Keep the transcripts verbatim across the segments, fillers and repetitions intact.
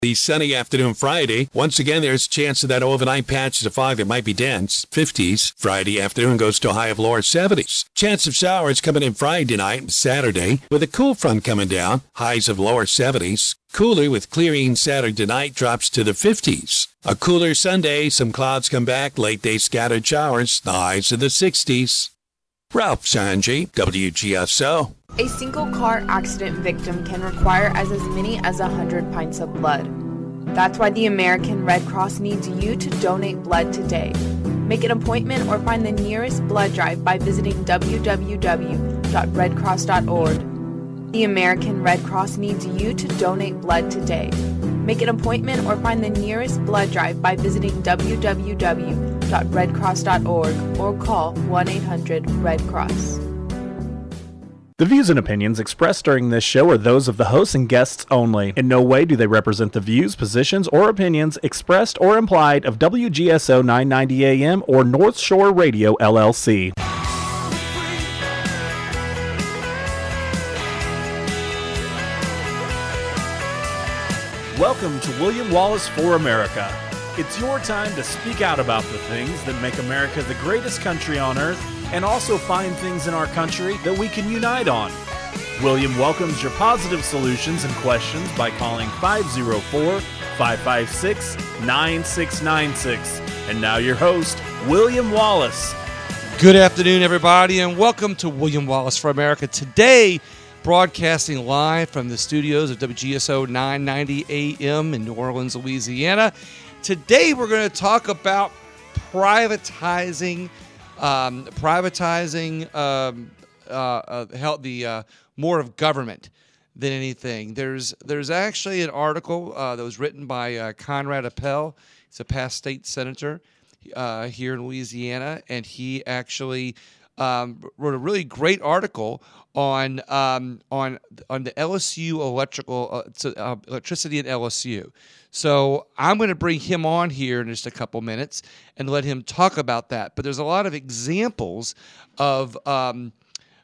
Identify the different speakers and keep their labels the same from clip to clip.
Speaker 1: The sunny afternoon Friday. Once again, there's a chance of that overnight patches of fog that might be dense. fifties. Friday afternoon goes to a high of lower seventies. Chance of showers coming in Friday night and Saturday with a cool front coming down. Highs of lower seventies. Cooler with clearing Saturday night drops to the fifties. A cooler Sunday, some clouds come back, late day scattered showers, the highs of the sixties. Ralph Sanji, W G S O.
Speaker 2: A single car accident victim can require as, as many as one hundred pints of blood. That's why the American Red Cross needs you to donate blood today. Make an appointment or find the nearest blood drive by visiting w w w dot red cross dot org. The American Red Cross needs you to donate blood today. Make an appointment or find the nearest blood drive by visiting w w w dot red cross dot org or call one eight hundred red cross.
Speaker 3: The views and opinions expressed during this show are those of the hosts and guests only. In no way do they represent the views, positions, or opinions expressed or implied of W G S O nine ninety A M or North Shore Radio, L L C. Welcome to William Wallace for America. It's your time to speak out about the things that make America the greatest country on earth, and also find things in our country that we can unite on. William welcomes your positive solutions and questions by calling five oh four, five five six, nine six nine six. And now your host, William Wallace.
Speaker 4: Good afternoon, everybody, and welcome to William Wallace for America. Today, broadcasting live from the studios of W G S O nine ninety A M in New Orleans, Louisiana. Today, we're going to talk about privatizing Um, privatizing um, uh, uh, help the uh, more of government than anything. There's there's actually an article uh, that was written by uh, Conrad Appel. He's a past state senator uh, here in Louisiana, and he actually um, wrote a really great article on um, on on the L S U electrical uh, uh, electricity at L S U. So I'm going to bring him on here in just a couple minutes and let him talk about that. But there's a lot of examples of um,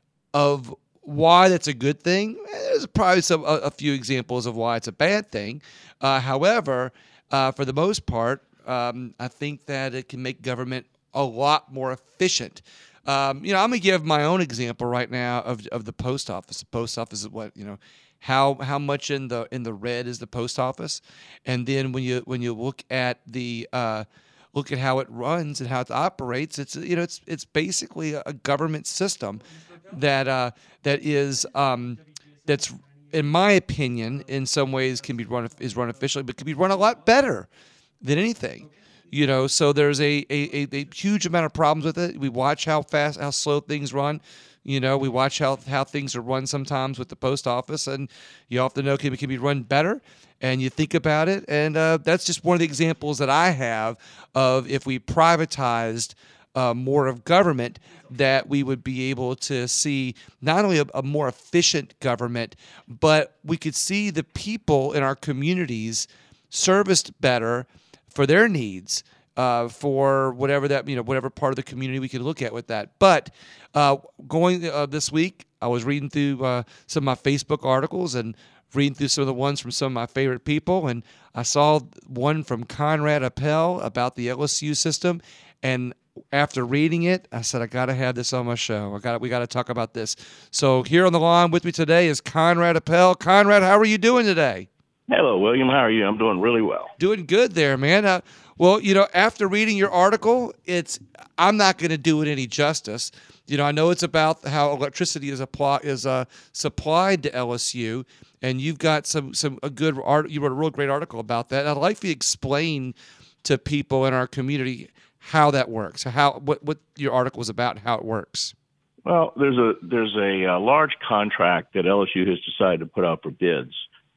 Speaker 4: of why that's a good thing. There's probably some a, a few examples of why it's a bad thing. Uh, however, uh, for the most part, um, I think that it can make government a lot more efficient. Um, you know, I'm going to give my own example right now of of the post office. The post office is what, you know, how how much in the in the red is the post office, and then when you when you look at the uh, look at how it runs and how it operates, it's you know it's it's basically a government system that uh, that is um, that's in my opinion in some ways can be run is run efficiently, but can be run a lot better than anything. You know, so there's a, a, a, a huge amount of problems with it. We watch how fast, how slow things run. You know, we watch how how things are run sometimes with the post office, and you often know can, can be run better. And you think about it, and uh, that's just one of the examples that I have of if we privatized uh, more of government, that we would be able to see not only a, a more efficient government, but we could see the people in our communities serviced better for their needs, uh, for whatever that, you know, whatever part of the community we could look at with that. But uh, going uh, this week, I was reading through uh, some of my Facebook articles and reading through some of the ones from some of my favorite people, and I saw one from Conrad Appel about the L S U system, and after reading it, I said, I got to have this on my show. I got we got to talk about this. So here on the line with me today is Conrad Appel. Conrad, how are you doing today?
Speaker 5: Hello, William. How are you? I'm doing really well.
Speaker 4: Doing good there, man. Uh, well, you know, after reading your article, it's I'm not going to do it any justice. You know, I know it's about how electricity is apply, is uh, supplied to L S U, and you've got some some a good art. You wrote a real great article about that. I'd like for you to explain to people in our community how that works, how what what your article is about, and how it works.
Speaker 5: Well, there's a there's a, uh large contract that L S U has decided to put out for bids.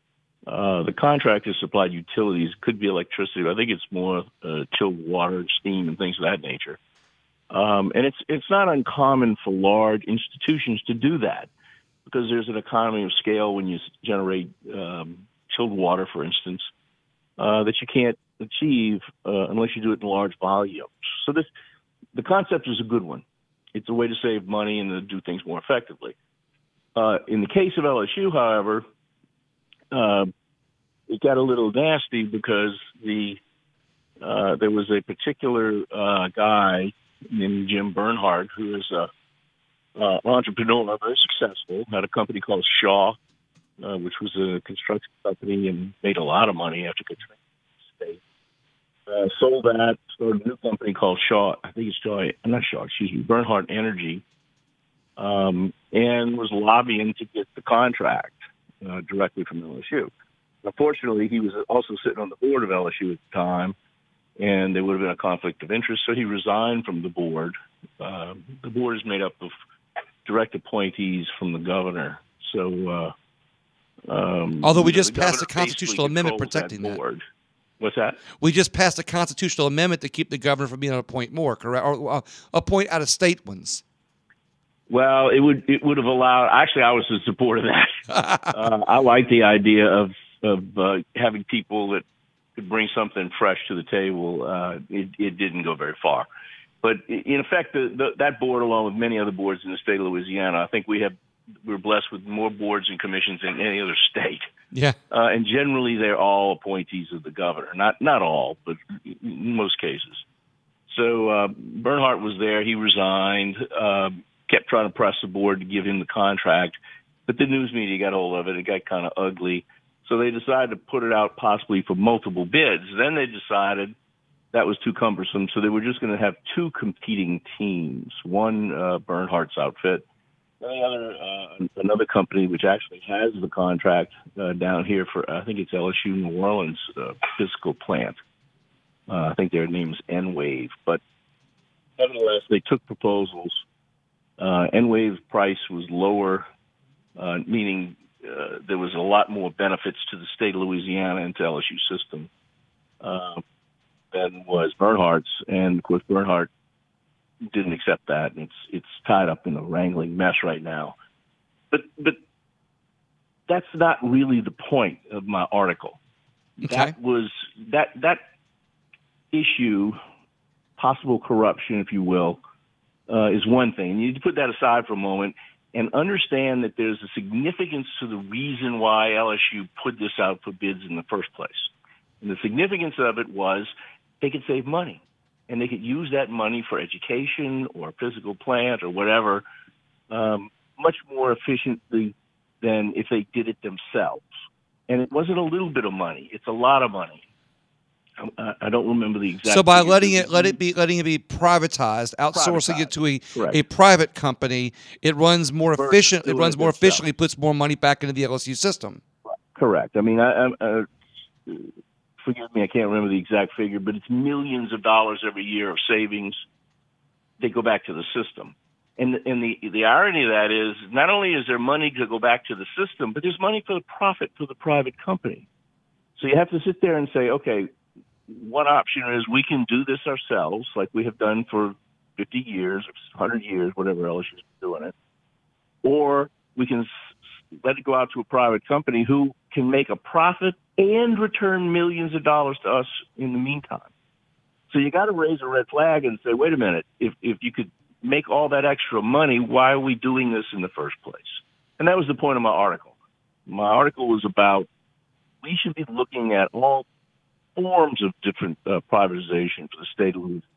Speaker 5: Uh, the contract has supplied utilities, could be electricity, but I think it's more uh, chilled water, steam, and things of that nature. Um, and it's it's not uncommon for large institutions to do that because there's an economy of scale when you generate um, chilled water, for instance, uh, that you can't achieve uh, unless you do it in large volumes. So this the concept is a good one. It's a way to save money and to do things more effectively. Uh, in the case of L S U, however, Uh, it got a little nasty because the uh, there was a particular uh, guy named Jim Bernhardt who is a uh, entrepreneur, very successful, had a company called Shaw, uh, which was a construction company and made a lot of money after Katrina State. Uh, sold that, started a new company called Shaw. I think it's Shaw. I'm not Shaw. Excuse me, Bernhardt Energy, um, and was lobbying to get the contract uh, directly from L S U. Unfortunately, he was also sitting on the board of L S U at the time, and there would have been a conflict of interest, so he resigned from the board. Uh, the board is made up of direct appointees from the governor. So, uh, um,
Speaker 4: although we
Speaker 5: you know,
Speaker 4: just
Speaker 5: the
Speaker 4: passed a
Speaker 5: governor
Speaker 4: constitutional
Speaker 5: basically
Speaker 4: amendment
Speaker 5: controls
Speaker 4: protecting
Speaker 5: that
Speaker 4: that.
Speaker 5: board. What's that?
Speaker 4: We just passed a constitutional amendment to keep the governor from being able to appoint more, correct? Or uh, appoint out-of-state ones.
Speaker 5: Well, it would it would have allowed. Actually, I was in support of that. uh, I like the idea of of uh, having people that could bring something fresh to the table. Uh, it, it didn't go very far, but in effect, the, the, that board, along with many other boards in the state of Louisiana, I think we have we're blessed with more boards and commissions than any other state.
Speaker 4: Yeah,
Speaker 5: uh, and generally they're all appointees of the governor. Not not all, but in most cases. So uh, Bernhardt was there. He resigned. Uh, kept trying to press the board to give him the contract, but the news media got hold of it. It got kind of ugly. So they decided to put it out possibly for multiple bids. Then they decided that was too cumbersome, so they were just going to have two competing teams, one uh, Bernhardt's outfit, and the other, uh, another company which actually has the contract uh, down here for, I think it's L S U New Orleans uh, physical plant. Uh, I think their name's N-Wave. But nevertheless, they took proposals. Uh, N-Wave price was lower, uh, meaning uh, there was a lot more benefits to the state of Louisiana and to L S U system uh, than was Bernhardt's. And, of course, Bernhardt didn't accept that. It's it's tied up in a wrangling mess right now. But but that's not really the point of my article.
Speaker 4: Okay.
Speaker 5: That was that that issue, possible corruption, if you will, uh, is one thing. You need to put that aside for a moment and understand that there's a significance to the reason why L S U put this out for bids in the first place. And the significance of it was they could save money, and they could use that money for education or physical plant or whatever um, much more efficiently than if they did it themselves. And it wasn't a little bit of money; it's a lot of money. I, I don't remember the exact.
Speaker 4: So by
Speaker 5: figures.
Speaker 4: letting it let it be letting it be privatized, outsourcing
Speaker 5: Privatized.
Speaker 4: it to a,
Speaker 5: Correct.
Speaker 4: a private company, it runs more
Speaker 5: Versus
Speaker 4: efficient. It
Speaker 5: doing
Speaker 4: runs
Speaker 5: it
Speaker 4: more
Speaker 5: themselves.
Speaker 4: efficiently, puts more money back into the L S U system.
Speaker 5: Correct. I mean, I, I, uh, forgive me, I can't remember the exact figure, but it's millions of dollars every year of savings. They go back to the system. And, and the, the irony of that is not only is there money to go back to the system, but there's money for the profit for the private company. So you have to sit there and say, okay, one option is we can do this ourselves, like we have done for fifty years, one hundred years, whatever else you're doing it. Or we can s- let it go out to a private company who can make a profit and return millions of dollars to us in the meantime. So you got to raise a red flag and say, wait a minute, if if you could make all that extra money, why are we doing this in the first place? And that was the point of my article. My article was about we should be looking at all forms of different uh, privatization for the state of Louisiana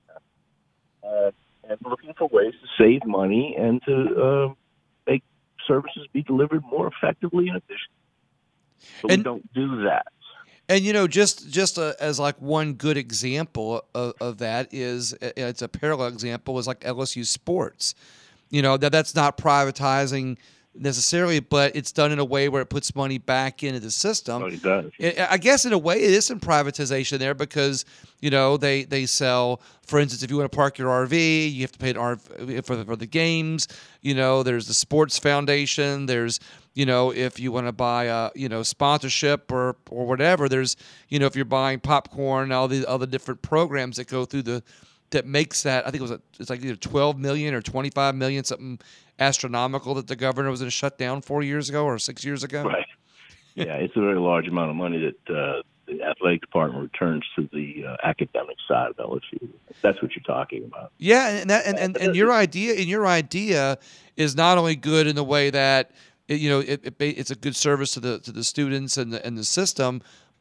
Speaker 5: uh, and looking for ways to save money and to uh, make services be delivered more effectively and efficiently. But
Speaker 4: And-
Speaker 5: we don't do that.
Speaker 4: And you know, just just uh as like one good example of, of that is uh, it's a parallel example is like L S U sports. You know that that's not privatizing necessarily, but it's done in a way where it puts money back into the system.
Speaker 5: Oh, it does.
Speaker 4: I I guess in a way it is some privatization there because you know they, they sell, for instance, if you want to park your R V, you have to pay an R V for the, for the games. You know, there's the sports foundation. There's you know if you want to buy a you know sponsorship or or whatever. There's you know if you're buying popcorn, all the other different programs that go through the that makes that. I think it was a, it's like either twelve million or twenty-five million, something astronomical that the governor was going to shut down four years ago or six years ago.
Speaker 5: Right. Yeah, it's a very large amount of money that uh, the athletic department returns to the uh, academic side of L S U. That's what you're talking about.
Speaker 4: Yeah, and that, and, and, and your idea and your idea is not only good in the way that it, you know it, it, it's a good service to the to the students and the and the system,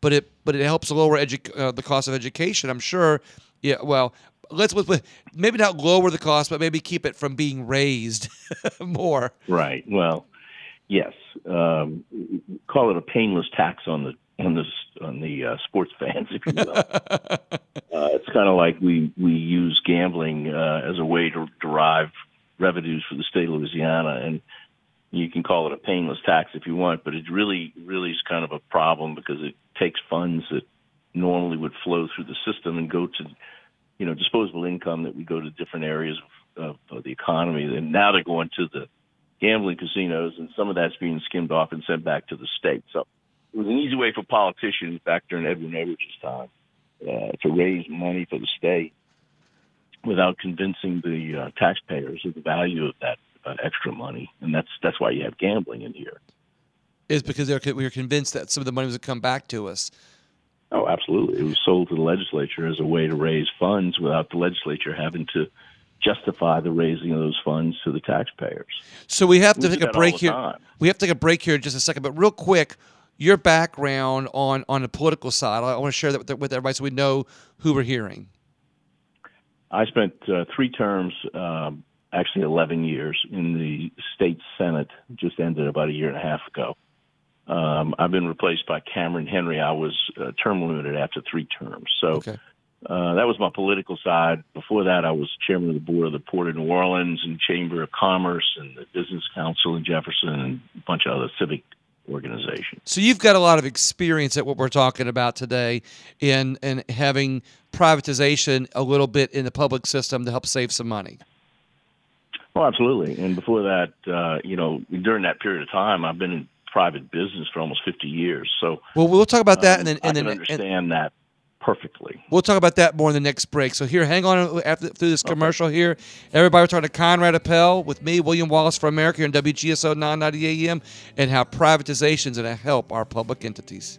Speaker 4: but it but it helps lower edu- uh, the cost of education. I'm sure. Yeah. Well, let's, let's maybe not lower the cost, but maybe keep it from being raised more.
Speaker 5: Right. Well, yes. Um, call it a painless tax on the on the on the uh, sports fans, if you will. uh, it's kind of like we we use gambling uh, as a way to derive revenues for the state of Louisiana, and you can call it a painless tax if you want, but it really really is kind of a problem because it takes funds that normally would flow through the system and go to, you know, disposable income that would go to different areas of, of, of the economy, and now they're going to the gambling casinos, and some of that's being skimmed off and sent back to the state. So it was an easy way for politicians back during Edwin Everett's time uh, to raise money for the state without convincing the uh, taxpayers of the value of that uh, extra money, and that's that's why you have gambling in here.
Speaker 4: Is because they're, we were convinced that some of the money was going to come back to us.
Speaker 5: Oh, absolutely. It was sold to the legislature as a way to raise funds without the legislature having to justify the raising of those funds to the taxpayers.
Speaker 4: So we have to
Speaker 5: we
Speaker 4: take a break here.
Speaker 5: Time.
Speaker 4: We have to take a break here in just a second. But real quick, your background on, on the political side, I want to share that with, with everybody so we know who we're hearing.
Speaker 5: I spent uh, three terms, um, actually eleven years, in the state Senate, just ended about a year and a half ago. Um, I've been replaced by Cameron Henry. I was uh, term limited after three terms. So
Speaker 4: okay.
Speaker 5: uh, that was my political side. Before that, I was chairman of the board of the Port of New Orleans and Chamber of Commerce and the Business Council in Jefferson and a bunch of other civic organizations.
Speaker 4: So you've got a lot of experience at what we're talking about today in, in having privatization a little bit in the public system to help save some money.
Speaker 5: Oh, absolutely. And before that, uh, you know, during that period of time, I've been in private business for almost fifty years. So
Speaker 4: well, we'll talk about that,
Speaker 5: um,
Speaker 4: and then and
Speaker 5: I
Speaker 4: then
Speaker 5: can understand
Speaker 4: and,
Speaker 5: that perfectly.
Speaker 4: We'll talk about that more in the next break. So here, hang on after through this commercial okay. here. Everybody, we're talking to Conrad Appel with me, William Wallace for America, here on W G S O nine ninety A M, and how privatization is going to help our public entities.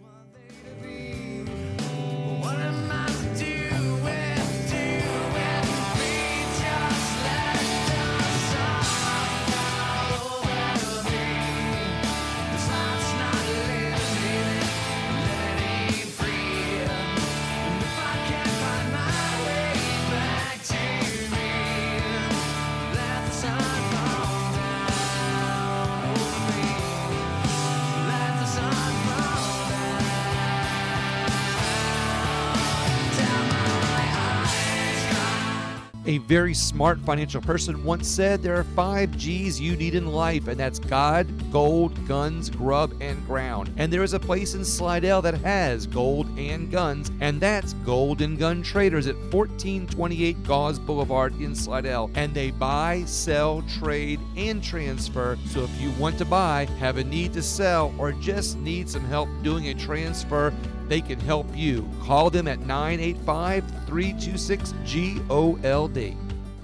Speaker 4: A very smart financial person once said there are five G's you need in life, and that's God, gold, guns, grub, and ground. And there is a place in Slidell that has gold and guns, and that's Golden Gun Traders at fourteen twenty-eight Gauze Boulevard in Slidell. And they buy, sell, trade, and transfer. So if you want to buy, have a need to sell, or just need some help doing a transfer, they can help you. Call them at nine eight five, three two six, G O L D.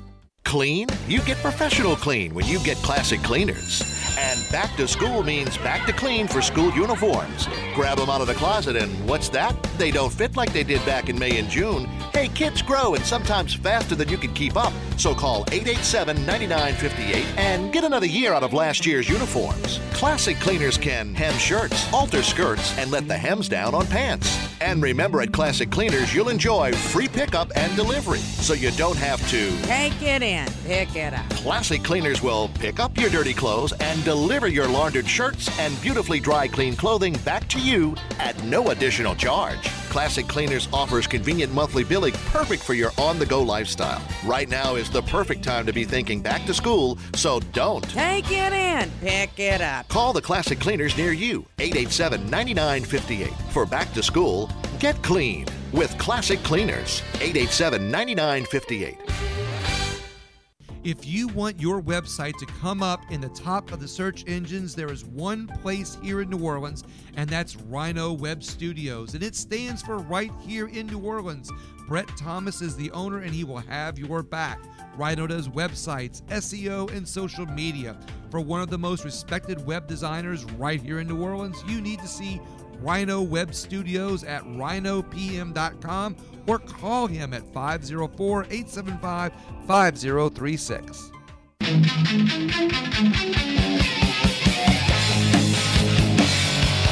Speaker 6: Clean? You get professional clean when you get Classic Cleaners. And back to school means back to clean for school uniforms. Grab them out of the closet and what's that? They don't fit like they did back in May and June. Hey, kids grow and sometimes faster than you can keep up. So call eight eight seven, nine nine five eight and get another year out of last year's uniforms. Classic Cleaners can hem shirts, alter skirts, and let the hems down on pants. And remember, at Classic Cleaners, you'll enjoy free pickup and delivery, so you don't have to
Speaker 7: take it in, pick it up.
Speaker 6: Classic Cleaners will pick up your dirty clothes and deliver your laundered shirts and beautifully dry clean clothing back to you at no additional charge. Classic Cleaners offers convenient monthly billing perfect for your on-the-go lifestyle. Right now is the perfect time to be thinking back to school, so don't
Speaker 7: take it in, pick it up.
Speaker 6: Call the Classic Cleaners near you, eight eight seven, nine nine five eight. For back to school, get clean with Classic Cleaners, eight eight seven, nine nine five eight.
Speaker 4: If you want your website to come up in the top of the search engines, there is one place here in New Orleans, and that's Rhino Web Studios, and it stands for right here in New Orleans. Brett Thomas is the owner, and he will have your back. Rhino does websites, S E O, and social media. For one of the most respected web designers right here in New Orleans, you need to see Rhino Web Studios at rhino p m dot com or call him at five oh four, eight seven five, five oh three six.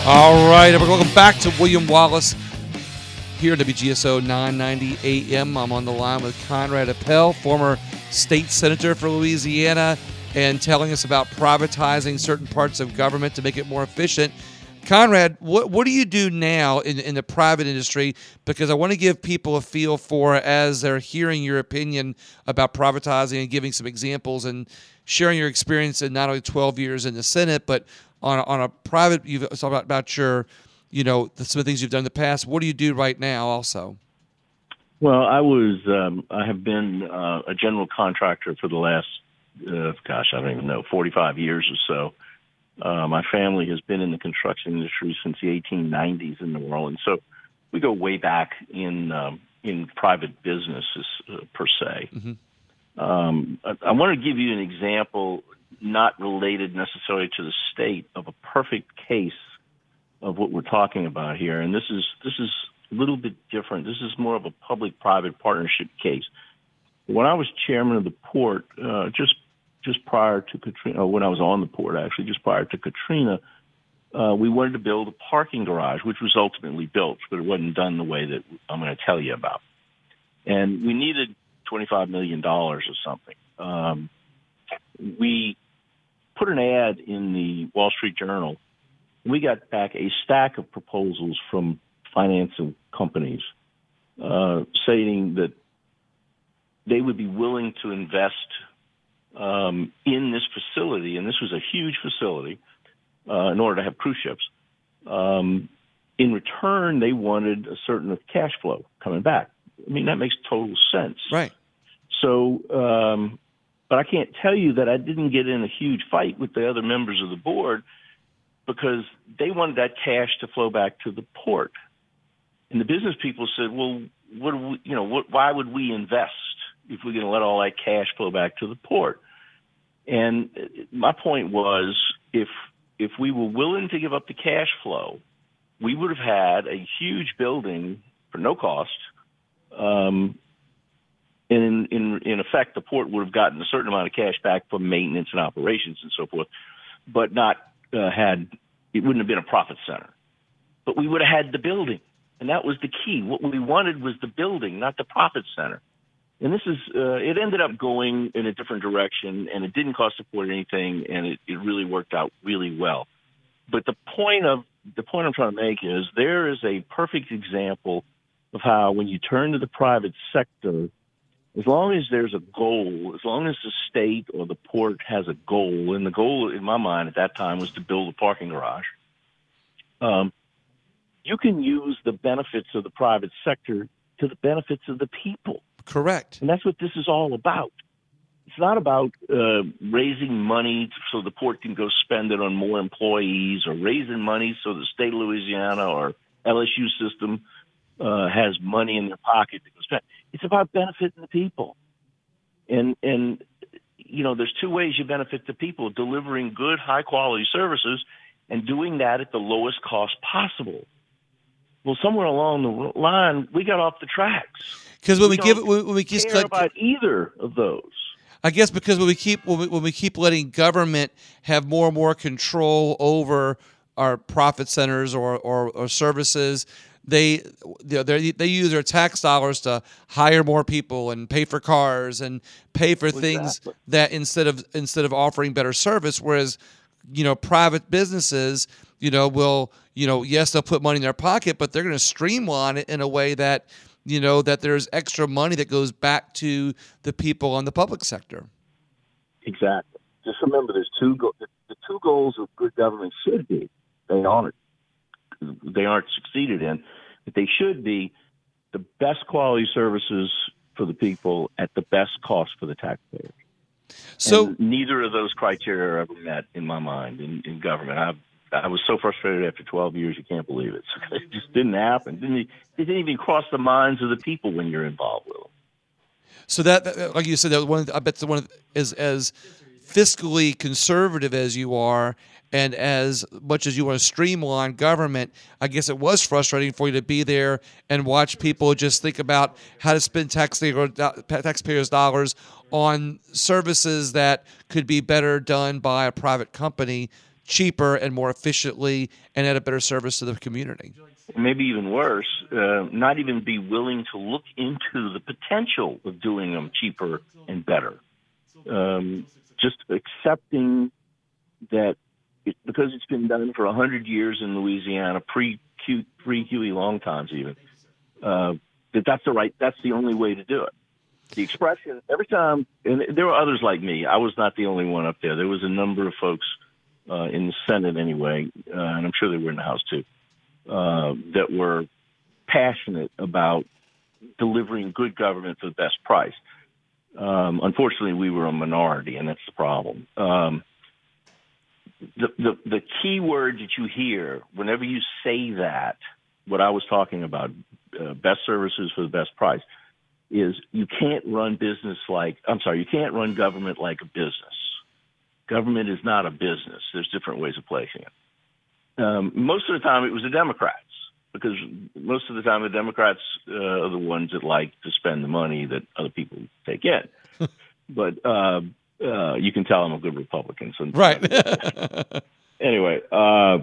Speaker 4: All right, everyone, welcome back to William Wallace here at W G S O nine ninety A M. I'm on the line with Conrad Appel, former state senator for Louisiana, and telling us about privatizing certain parts of government to make it more efficient. Conrad, what what do you do now in, in the private industry? Because I want to give people a feel for, as they're hearing your opinion about privatizing and giving some examples and sharing your experience in not only twelve years in the Senate, but on a, on a private, you've talked about, about your, you know, the, some of the things you've done in the past. What do you do right now also?
Speaker 5: Well, I was, um, I have been uh, a general contractor for the last, uh, gosh, I don't even know, forty-five years or so. Uh, my family has been in the construction industry since the eighteen nineties in New Orleans. So we go way back in um, in private businesses uh, per se. Mm-hmm. Um, I, I want to give you an example, not related necessarily to the state, of a perfect case of what we're talking about here. And this is this is a little bit different. This is more of a public-private partnership case. When I was chairman of the port, uh, just just prior to Katrina, or when I was on the port, actually, just prior to Katrina, uh, we wanted to build a parking garage, which was ultimately built, but it wasn't done the way that I'm going to tell you about. And we needed twenty-five million dollars or something. Um, we put an ad in the Wall Street Journal. We got back a stack of proposals from financing companies uh, saying that they would be willing to invest um, in this facility, and this was a huge facility, uh, in order to have cruise ships. Um, in return, they wanted a certain cash flow coming back. I mean, that makes total sense.
Speaker 4: Right.
Speaker 5: So, um, but I can't tell you that I didn't get in a huge fight with the other members of the board, because they wanted that cash to flow back to the port. And the business people said, well, what do we, you know, what, why would we invest if we're going to let all that cash flow back to the port? And my point was, if if we were willing to give up the cash flow, we would have had a huge building for no cost. Um, and in, in, in effect, the port would have gotten a certain amount of cash back for maintenance and operations and so forth, but not uh, had, it wouldn't have been a profit center. But we would have had the building, and that was the key. What we wanted was the building, not the profit center. And this is, uh, it ended up going in a different direction, and it didn't cost the port anything, and it, it really worked out really well. But the point of, the point I'm trying to make is there is a perfect example of how, when you turn to the private sector, as long as there's a goal, as long as the state or the port has a goal, and the goal in my mind at that time was to build a parking garage, um, you can use the benefits of the private sector to the benefits of the people.
Speaker 4: Correct.
Speaker 5: And that's what this is all about. It's not about uh, raising money so the port can go spend it on more employees, or raising money so the state of Louisiana or L S U system uh, has money in their pocket to go spend. It's about benefiting the people. And, and, you know, there's two ways you benefit the people: delivering good, high-quality services and doing that at the lowest cost possible. Well, somewhere along the line, we got off the tracks.
Speaker 4: Because when
Speaker 5: we
Speaker 4: we give when we keep
Speaker 5: care about either of those.
Speaker 4: I guess because when we keep when we, when we keep letting government have more and more control over our profit centers or or, or services, they they they use their tax dollars to hire more people and pay for cars and pay for
Speaker 5: Exactly.
Speaker 4: things that instead of instead of offering better service. Whereas, you know, private businesses, you know, will, you know, yes, they'll put money in their pocket, but they're going to streamline it in a way that, you know, that there's extra money that goes back to the people on the public sector.
Speaker 5: Exactly. Just remember, there's two go- the two goals of good government should be, they aren't they aren't succeeded in, but they should be the best quality services for the people at the best cost for the taxpayers.
Speaker 4: So
Speaker 5: and neither of those criteria are ever met in my mind in, in government. I I was so frustrated after twelve years, you can't believe it. So it just didn't happen. Didn't it didn't even cross the minds of the people when you're involved with them.
Speaker 4: So that, that like you said, that one. I bet the one is as fiscally conservative as you are, and as much as you want to streamline government, I guess it was frustrating for you to be there and watch people just think about how to spend taxpayer, taxpayers' dollars on services that could be better done by a private company, cheaper and more efficiently and at a better service to the community.
Speaker 5: Maybe even worse, uh, not even be willing to look into the potential of doing them cheaper and better. Um, just accepting that it, because it's been done for one hundred years in Louisiana, pre-Q, pre-Huey long times even, uh, that that's the right, that's the only way to do it. The expression, every time, and there were others like me. I was not the only one up there. There was a number of folks uh, in the Senate anyway, uh, and I'm sure they were in the House too, uh, that were passionate about delivering good government for the best price. Um, unfortunately, we were a minority, and that's the problem. Um, the, the, the key word that you hear whenever you say that, what I was talking about, uh, best services for the best price, is you can't run business like, I'm sorry, you can't run government like a business. Government is not a business. There's different ways of placing it. Um, most of the time it was the Democrats, because most of the time the Democrats uh, are the ones that like to spend the money that other people take in. But uh, uh, you can tell I'm a good Republican. So
Speaker 4: right.
Speaker 5: Anyway, uh,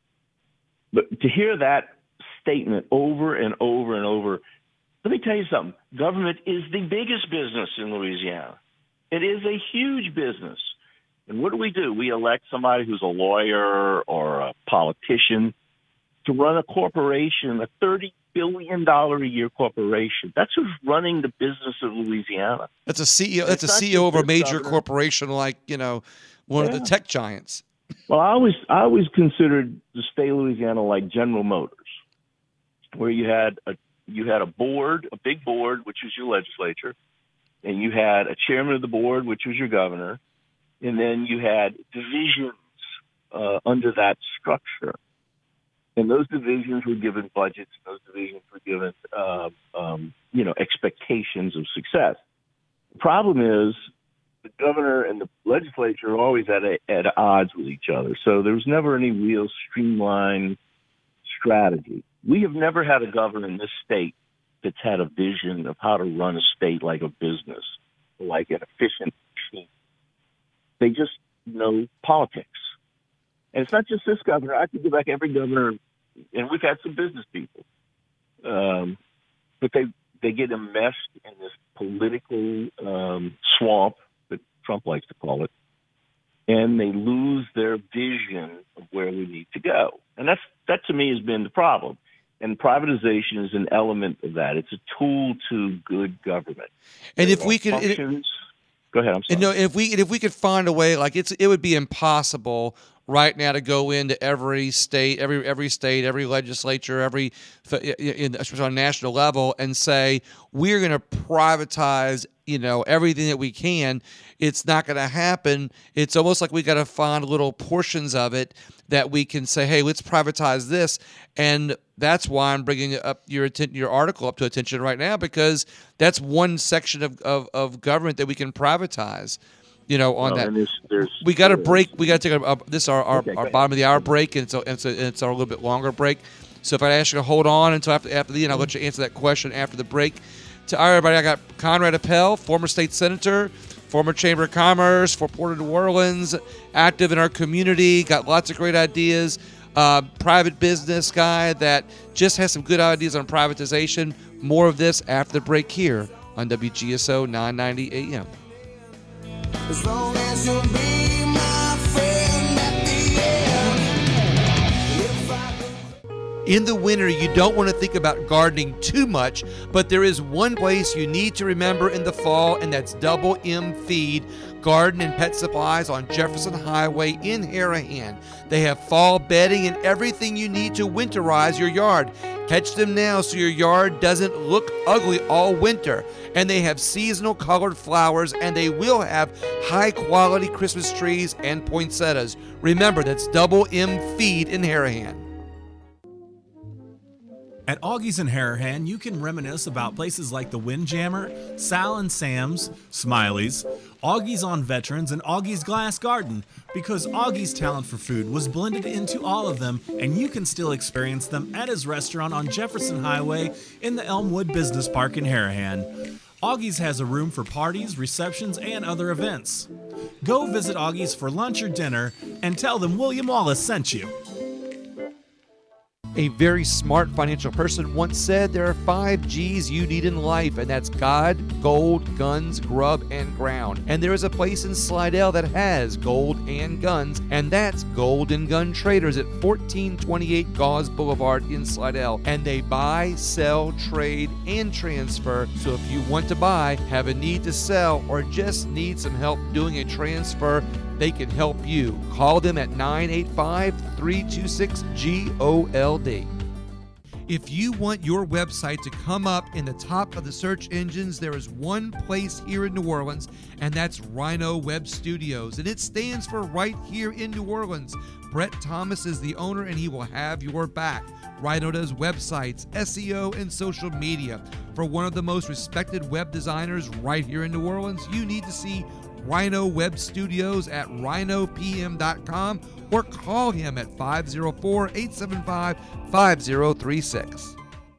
Speaker 5: but to hear that statement over and over and over, let me tell you something. Government is the biggest business in Louisiana. It is a huge business. And what do we do? We elect somebody who's a lawyer or a politician to run a corporation, a thirty billion dollars a year corporation. That's who's running the business of Louisiana.
Speaker 4: That's a C E O. That's a C E O of a major governor. corporation like, you know, one yeah. of the tech giants.
Speaker 5: Well, I always, I always considered the state of Louisiana like General Motors, where you had a You had a board, a big board, which was your legislature, and you had a chairman of the board, which was your governor, and then you had divisions uh, under that structure. And those divisions were given budgets. Those divisions were given, uh, um, you know, expectations of success. The problem is the governor and the legislature are always at, a, at odds with each other. So there was never any real streamlined strategy. We have never had a governor in this state that's had a vision of how to run a state like a business, like an efficient machine. They just know politics. And it's not just this governor. I could go back every governor, and we've had some business people. Um, but they, they get enmeshed in this political um, swamp that Trump likes to call it, and they lose their vision of where we need to go. And that's that, to me, has been the problem. And privatization is an element of that. It's a tool to good government.
Speaker 4: And if we could, it,
Speaker 5: go ahead. I'm sorry.
Speaker 4: And no, if we if we could find a way, like it's it would be impossible right now to go into every state, every every state, every legislature, every in, especially on a national level, and say we're going to privatize, you know, everything that we can. It's not going to happen. It's almost like we got to find little portions of it that we can say, hey, let's privatize this. And that's why I'm bringing up your your article up to attention right now, because that's one section of, of, of government that we can privatize. You know, on well, that, there's, there's, we got to break. We got to take a, a, this our our, okay, our bottom of the hour break, and it's a, it's, a, it's a little bit longer break. So if I ask you to hold on until after after the end, I'll let you answer that question after the break. To all right, everybody, I got Conrad Appel, former state senator, former Chamber of Commerce for Port of New Orleans, active in our community, got lots of great ideas. Uh, private business guy that just has some good ideas on privatization. More of this after the break here on W G S O nine ninety A M. As long as you'll be my friend at the end. In the winter, you don't want to think about gardening too much, but there is one place you need to remember in the fall, and that's Double M Feed Garden and Pet Supplies on Jefferson Highway in Harahan. They have fall bedding and everything you need to winterize your yard. Catch them now so your yard doesn't look ugly all winter. And they have seasonal colored flowers, and they will have high quality Christmas trees and poinsettias. Remember, that's Double M Feed in Harahan.
Speaker 3: At Augie's in Harahan, you can reminisce about places like the Windjammer, Sal and Sam's, Smiley's, Augie's on Veterans, and Augie's Glass Garden, because Augie's talent for food was blended into all of them, and you can still experience them at his restaurant on Jefferson Highway in the Elmwood Business Park in Harahan. Augie's has a room for parties, receptions, and other events. Go visit Augie's for lunch or dinner and tell them William Wallace sent you.
Speaker 4: A very smart financial person once said there are five G's you need in life, and that's God, gold, guns, grub, and ground. And there is a place in Slidell that has gold and guns, and that's Gold and Gun Traders at fourteen twenty-eight Gauze Boulevard in Slidell. And they buy, sell, trade, and transfer. So if you want to buy, have a need to sell, or just need some help doing a transfer, they can help you. Call them at nine eight five, three two six, G O L D. If you want your website to come up in the top of the search engines, there is one place here in New Orleans, and that's Rhino Web Studios, and it stands for right here in New Orleans. Brett Thomas is the owner, and he will have your back. Rhino does websites, S E O, and social media. For one of the most respected web designers right here in New Orleans, you need to see Rhino Web Studios at rhino p m dot com or call him at five oh four, eight seven five, five oh three six.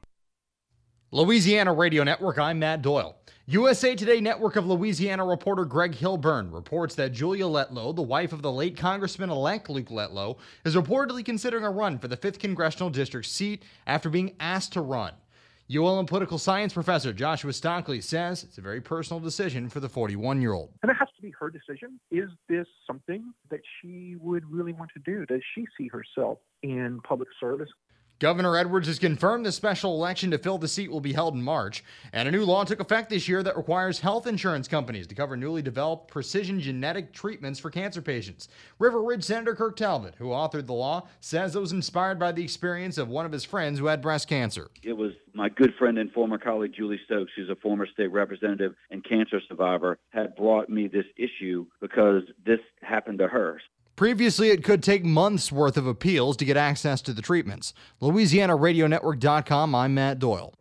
Speaker 8: Louisiana Radio Network, I'm Matt Doyle. U S A Today Network of Louisiana reporter Greg Hilburn reports that Julia Letlow, the wife of the late Congressman-elect Luke Letlow, is reportedly considering a run for the fifth Congressional District seat after being asked to run. U L M political science professor Joshua Stockley says it's a very personal decision for the forty-one-year-old.
Speaker 9: And it has to be her decision. Is this something that she would really want to do? Does she see herself in public service?
Speaker 8: Governor Edwards has confirmed the special election to fill the seat will be held in March, and a new law took effect this year that requires health insurance companies to cover newly developed precision genetic treatments for cancer patients. River Ridge Senator Kirk Talbot, who authored the law, says it was inspired by the experience of one of his friends who had breast cancer.
Speaker 10: It was my good friend and former colleague Julie Stokes, who's a former state representative and cancer survivor, had brought me this issue because this happened to her.
Speaker 8: Previously, it could take months' worth of appeals to get access to the treatments. Louisiana Radio Network dot com, I'm Matt Doyle.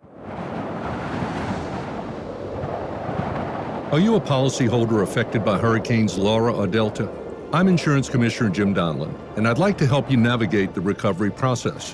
Speaker 11: Are you a policyholder affected by Hurricanes Laura or Delta? I'm Insurance Commissioner Jim Donlin, and I'd like to help you navigate the recovery process.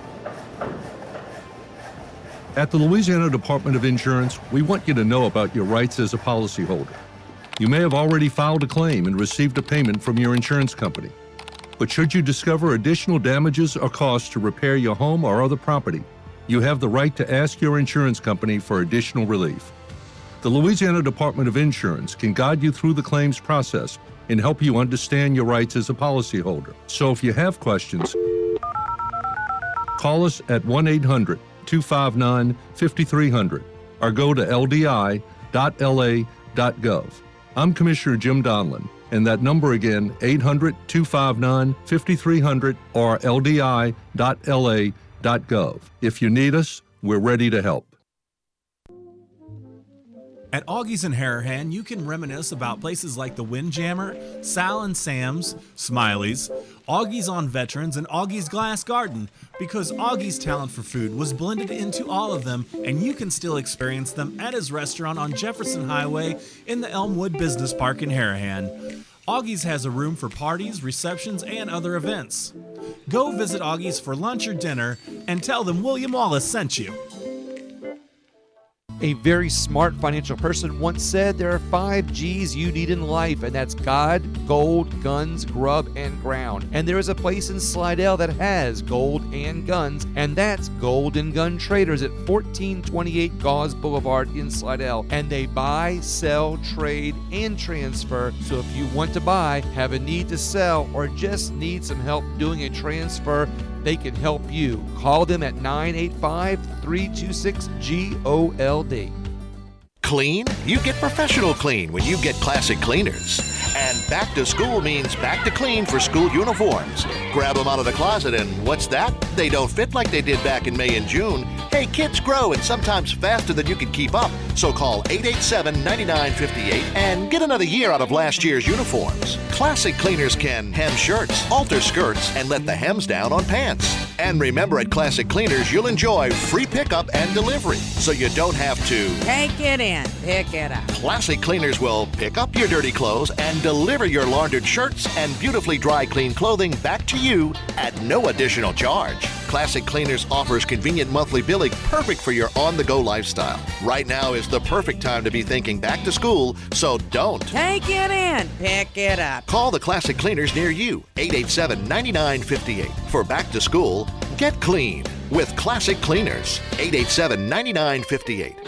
Speaker 11: At the Louisiana Department of Insurance, we want you to know about your rights as a policyholder. You may have already filed a claim and received a payment from your insurance company. But should you discover additional damages or costs to repair your home or other property, you have the right to ask your insurance company for additional relief. The Louisiana Department of Insurance can guide you through the claims process and help you understand your rights as a policyholder. So if you have questions, call us at one eight hundred, two five nine, five three zero zero or go to L D I dot L A dot gov. I'm Commissioner Jim Donlin, and that number again, eight hundred, two five nine, five three zero zero or L D I dot L A dot gov. If you need us, we're ready to help.
Speaker 3: At Augie's in Harahan, you can reminisce about places like the Windjammer, Sal and Sam's, Smiley's, Augie's on Veterans, and Augie's Glass Garden, because Augie's talent for food was blended into all of them, and you can still experience them at his restaurant on Jefferson Highway in the Elmwood Business Park in Harahan. Augie's has a room for parties, receptions, and other events. Go visit Augie's for lunch or dinner and tell them William Wallace sent you.
Speaker 4: A very smart financial person once said there are five G's you need in life, and that's God, gold, guns, grub, and ground. And there is a place in Slidell that has gold and guns, and that's Gold and Gun Traders at fourteen twenty-eight Gauze Boulevard in Slidell. And they buy, sell, trade, and transfer. So if you want to buy, have a need to sell, or just need some help doing a transfer, they can help you. Call them at nine eight five, three two six, G O L D.
Speaker 6: Clean? You get professional clean when you get Classic Cleaners. And back to school means back to clean for school uniforms. Grab them out of the closet and what's that? They don't fit like they did back in May and June. Hey, kids grow and sometimes faster than you can keep up. So call eight eight seven, nine nine five eight and get another year out of last year's uniforms. Classic Cleaners can hem shirts, alter skirts, and let the hems down on pants. And remember, at Classic Cleaners, you'll enjoy free pickup and delivery, so you don't have to
Speaker 7: take it in, pick it up.
Speaker 6: Classic Cleaners will pick up your dirty clothes and deliver your laundered shirts and beautifully dry clean clothing back to you at no additional charge. Classic Cleaners offers convenient monthly billing perfect for your on-the-go lifestyle. Right now is the perfect time to be thinking back to school, so don't.
Speaker 7: Take it in, pick it up.
Speaker 6: Call the Classic Cleaners near you, eight eight seven, nine nine five eight. For back to school, get clean with Classic Cleaners, eight eight seven, nine nine five eight.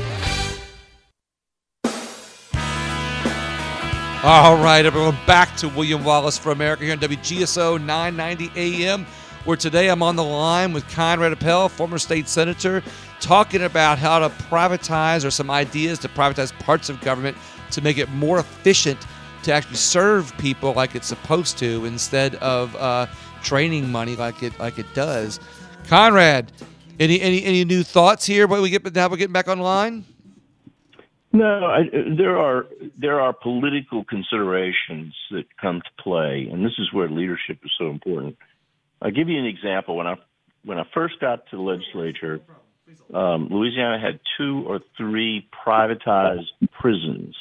Speaker 4: All right, everyone, back to William Wallace for America here on W G S O nine ninety A M, where today I'm on the line with Conrad Appel, former state senator, talking about how to privatize or some ideas to privatize parts of government to make it more efficient to actually serve people like it's supposed to instead of uh, training money like it like it does. Conrad, any any any new thoughts here? But we get now we're getting back online.
Speaker 5: No, I, there are there are political considerations that come to play, and this is where leadership is so important. I'll give you an example. When I when I first got to the legislature, um, Louisiana had two or three privatized prisons.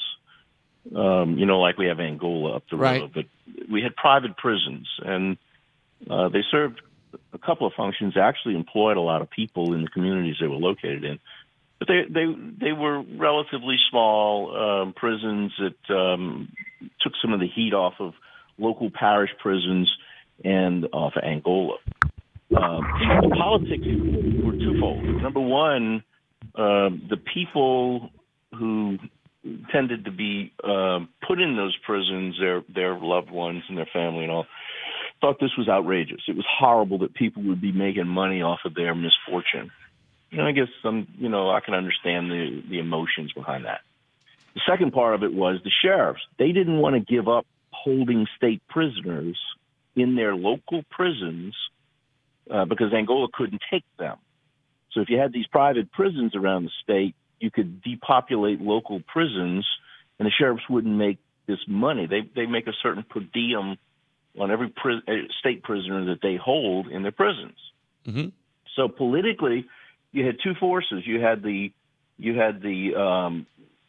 Speaker 5: Um, you know, like we have Angola up the
Speaker 4: Right.
Speaker 5: road, but we had private prisons, and uh, they served a couple of functions. Actually, employed a lot of people in the communities they were located in. But they they they were relatively small um, prisons that um, took some of the heat off of local parish prisons and off of Angola. Um, the politics were twofold. Number one, uh, the people who tended to be uh, put in those prisons, their their loved ones and their family and all, thought this was outrageous. It was horrible that people would be making money off of their misfortune. And I guess some, you know, I can understand the, the emotions behind that. The second part of it was the sheriffs. They didn't want to give up holding state prisoners in their local prisons uh, because Angola couldn't take them. So if you had these private prisons around the state, you could depopulate local prisons, and the sheriffs wouldn't make this money. They they make a certain per diem on every pri- state prisoner that they hold in their prisons.
Speaker 4: Mm-hmm.
Speaker 5: So politically, you had two forces. You had the you had the um,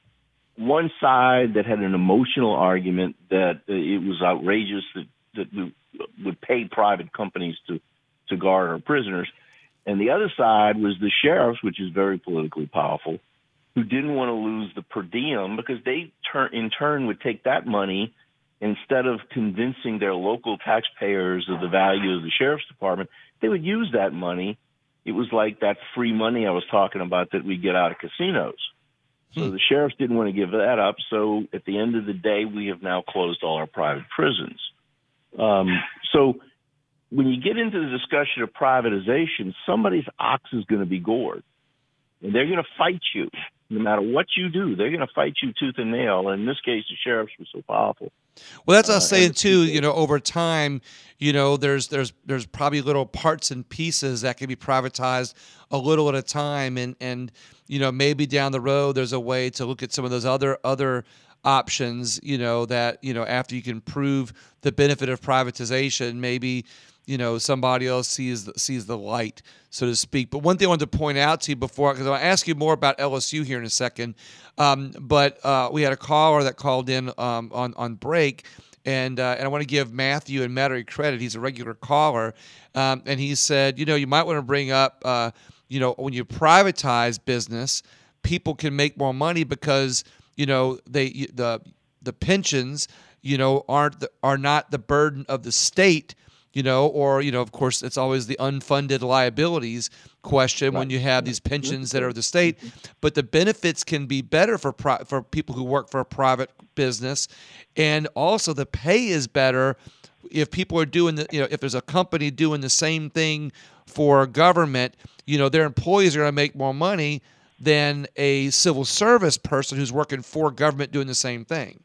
Speaker 5: one side that had an emotional argument that it was outrageous that that we would pay private companies to to guard our prisoners, and the other side was the sheriffs, which is very politically powerful, who didn't want to lose the per diem because they turn in turn would take that money, instead of convincing their local taxpayers of the value of the sheriff's department, they would use that money. It was like that free money I was talking about that we get out of casinos. So hmm. the sheriffs didn't want to give that up. So at the end of the day, we have now closed all our private prisons. Um, so when you get into the discussion of privatization, somebody's ox is going to be gored. And they're going to fight you. No matter what you do, they're going to fight you tooth and nail. And in this case, the sheriffs were so powerful.
Speaker 4: Well, that's what I was
Speaker 5: Uh,
Speaker 4: saying
Speaker 5: and-
Speaker 4: too. You know, over time, you know, there's there's there's probably little parts and pieces that can be privatized a little at a time, and and you know maybe down the road there's a way to look at some of those other other options. You know that you know after you can prove the benefit of privatization, maybe you know somebody else sees the, sees the light, so to speak. But one thing I wanted to point out to you before, because I'll ask you more about L S U here in a second. Um, but uh, we had a caller that called in um, on on break, and uh, and I want to give Matthew and Mattery credit. He's a regular caller, um, and he said, you know, you might want to bring up, uh, you know, when you privatize business, people can make more money because you know they the the pensions, you know, aren't the, are not the burden of the state. You know, or, you know, of course, it's always the unfunded liabilities question when you have these pensions that are the state. But the benefits can be better for pri- for people who work for a private business. And also the pay is better if people are doing the, you know, if there's a company doing the same thing for government, you know, their employees are going to make more money than a civil service person who's working for government doing the same thing.